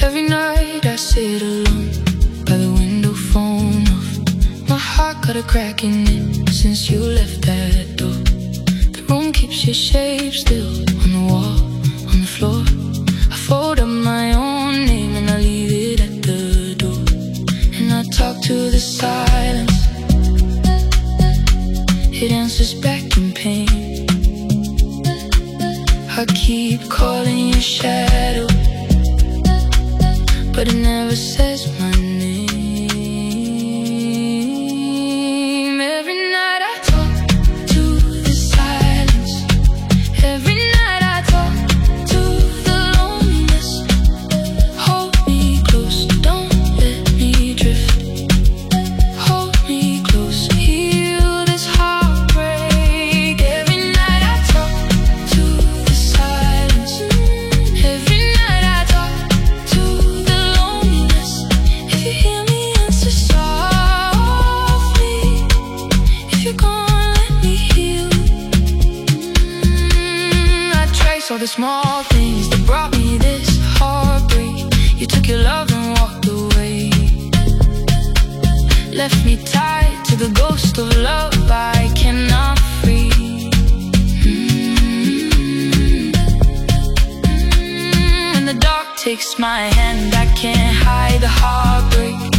Every night I sit alone by the window, phone off. My heart got a crack in it since you left that door. The room keeps your shape still on the wall, on the floor. I fold up my own name and I leave it at the door. And I talk to the silence, it answers back in pain. I keep calling your shadow, but it never says my name. Every night I talk to the silence. Every night I talk to the loneliness. Hold me close, don't let me drift. Hold me close, heal this heartbreak. Every night I talk to the silence. Every night I talk to the loneliness. If you hear me, answer softly. If you're gone, let me heal. I trace all the small things that brought me this heartbreak. You took your love and walked away, left me tied to the ghost of love I cannot free. When the dark takes my hand, I can't hide the heartbreak.